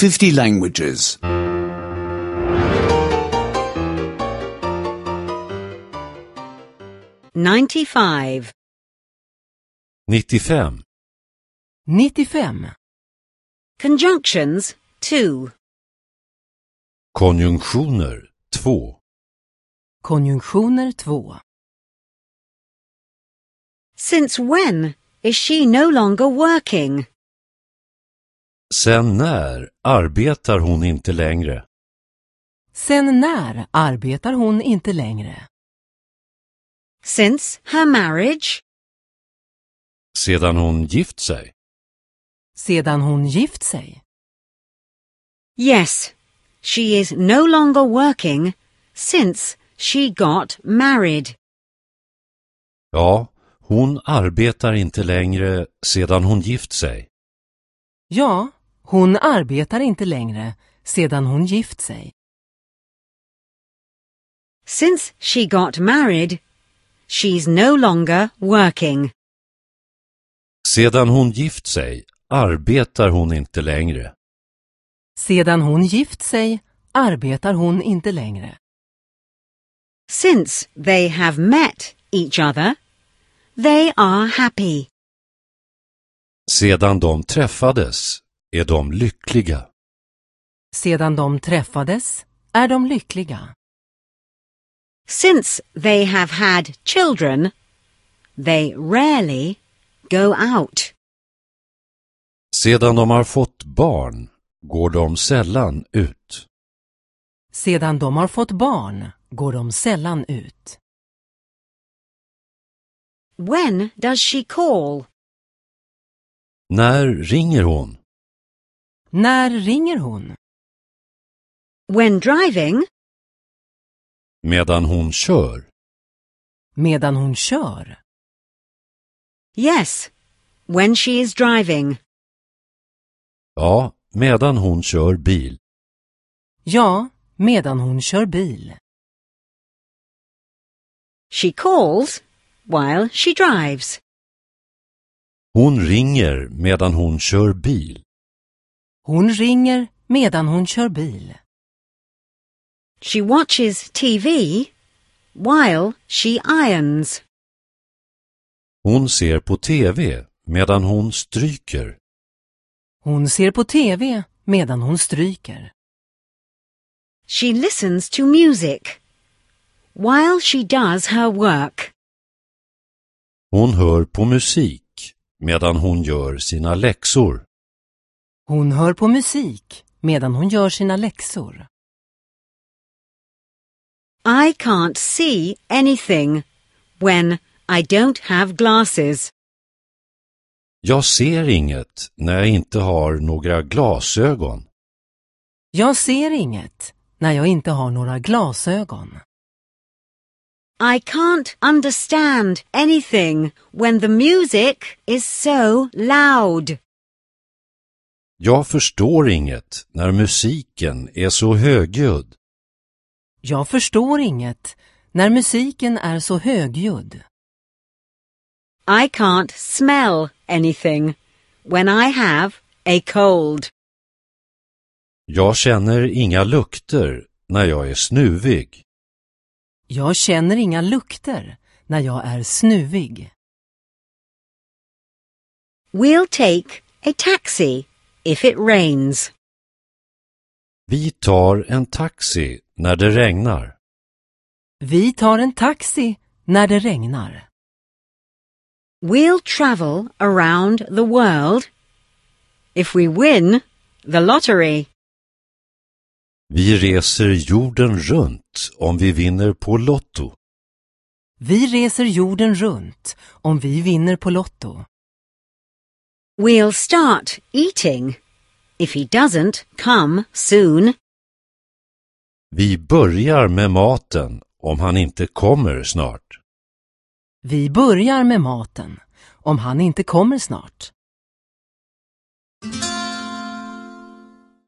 50 languages. 95. 95. 95. Conjunctions 2. Konjunktioner 2. Konjunktioner 2. Since when is she no longer working? Sen när arbetar hon inte längre? Sen när arbetar hon inte längre? Since her marriage? Sedan hon gift sig? Sedan hon gift sig? Yes, she is no longer working since she got married. Ja, hon arbetar inte längre sedan hon gift sig. Ja, hon arbetar inte längre sedan hon gift sig. Since she got married, she's no longer working. Sedan hon gift sig arbetar hon inte längre. Sedan hon gift sig arbetar hon inte längre. Since they have met each other, they are happy. Sedan de träffades är de lyckliga. Sedan de träffades är de lyckliga. Since they have had children, they rarely go out. Sedan de har fått barn går de sällan ut. Sedan de har fått barn går de sällan ut. When does she call? När ringer hon? När ringer hon? When driving? Medan hon kör. Medan hon kör? Yes, when she is driving. Ja, medan hon kör bil. Ja, medan hon kör bil. She calls while she drives. Hon ringer medan hon kör bil. Hon ringer medan hon kör bil. She watches TV while she irons. Hon ser på TV medan hon stryker. Hon ser på TV medan hon stryker. She listens to music while she does her work. Hon hör på musik medan hon gör sina läxor. Hon hör på musik medan hon gör sina läxor. I can't see anything when I don't have glasses. Jag ser inget när jag inte har några glasögon. Jag ser inget när jag inte har några glasögon. I can't understand anything when the music is so loud. Jag förstår inget när musiken är så högljudd. Jag förstår inget när musiken är så högljudd. I can't smell anything when I have a cold. Jag känner inga lukter när jag är snuvig. Jag känner inga lukter när jag är snuvig. We'll take a taxi if it rains. Vi tar en taxi när det regnar. Vi tar en taxi när det regnar. We'll travel around the world if we win the lottery. Vi reser jorden runt om vi vinner på Lotto. Vi reser jorden runt om vi vinner på Lotto. We'll start eating if he doesn't come soon. Vi börjar med maten om han inte kommer snart. Vi börjar med maten om han inte kommer snart.